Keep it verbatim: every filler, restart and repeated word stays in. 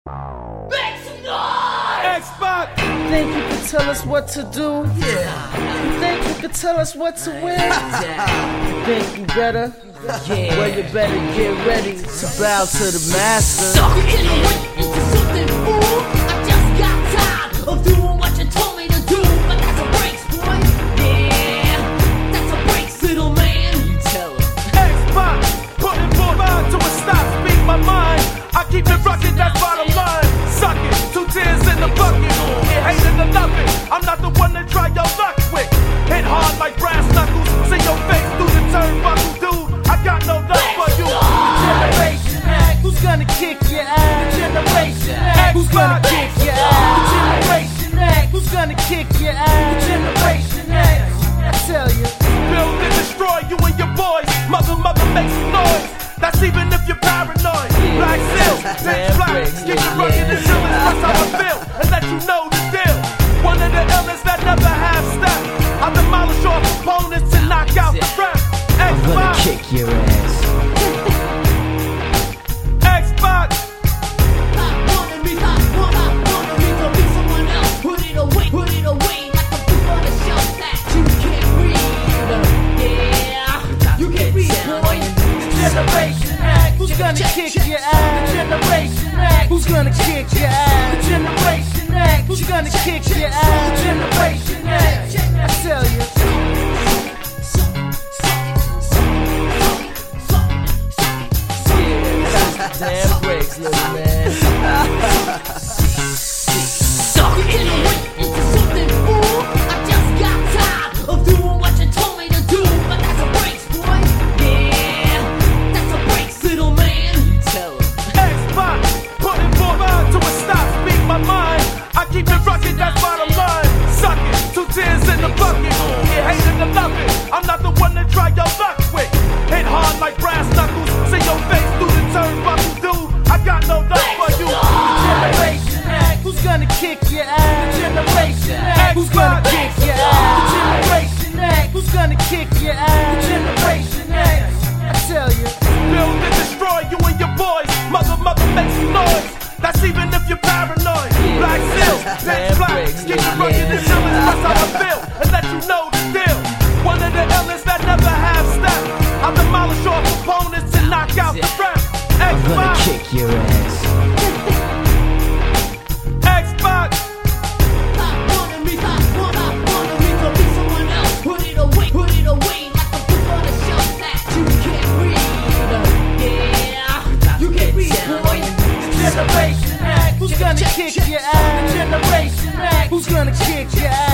Make some noise! X-Box! Think you can tell us what to do? Yeah. You think you can tell us what to win? Yeah. You think you better? Yeah. Well, you better get ready to bow to the master. Suck it in the way into something, fool. I just got tired of doing what you told me to do. But that's a breaks, boy. Yeah. That's a breaks, little man. You tell him. X-Box! Putting full mind to a stop, speak my mind. I keep it rockin', that's bottom line. Suck it, two tears in the bucket. Get hated to love it. I'm not the one to try your luck with. Hit hard like brass knuckles. See your face through the turnbuckle, dude. I got no love for you. Generation X, who's gonna kick your ass? Generation X, who's gonna kick your ass? Generation X, who's gonna kick your ass? Generation X, I tell you. Build and destroy you and your boys. Mother, mother, make some noise. That's even if you're paranoid. Black seals, pitch black. Keep it rugged until it's how I feel. And let you know the deal. One of the illest that never have stepped. I demolish all opponents and knock out the rap. I'm gonna X-Box. kick your ass. X-Box. Hot wanted me, hot want, hot wanted me to be someone else. Put it away, put it away like a book on a shelf that you can't read. Yeah, you can't read, boy. Generation X, who's gonna kick your ass? Generation X, who's gonna kick your ass? Generation X, who's gonna kick your ass? Generation X, I tell you. Damn breaks, little man. Suck it in the way into something, fool. I just got tired of doing what you told me to do. But that's a breaks, boy. Yeah, that's a breaks, little man. You tell him. X-Box. Putting full mind to a stop, speak my mind. I keep it rockin', that's bottom line. Suck it, two tears in the bucket. Get hated to love it. I'm not the one to try your luck with. Hit hard like brass knuckles. See your face through the turnbuckle, dude. I got no love for you. Generation X, who's gonna kick your ass? Generation X, who's gonna kick your ass? Generation X, who's gonna kick your ass? Generation X, I tell you. Build and destroy you and your boys. Mother, mother, make some noise. That's even if you're paranoid. Black seals, pitch black. Keep it rugged until it's how I feel. And let you know the deal. One of the illest that never have stepped. I demolish all opponents and knock out the rap. I'm gonna X-Box. kick your ass. X-Box. Hot wanted me, hot want, hot wanted me to be someone else. Put it away, put it away like a book on a shelf that you can't read. Yeah, you can't read, boy. Generation X, who's gonna kick your ass? Generation X, who's gonna kick your ass?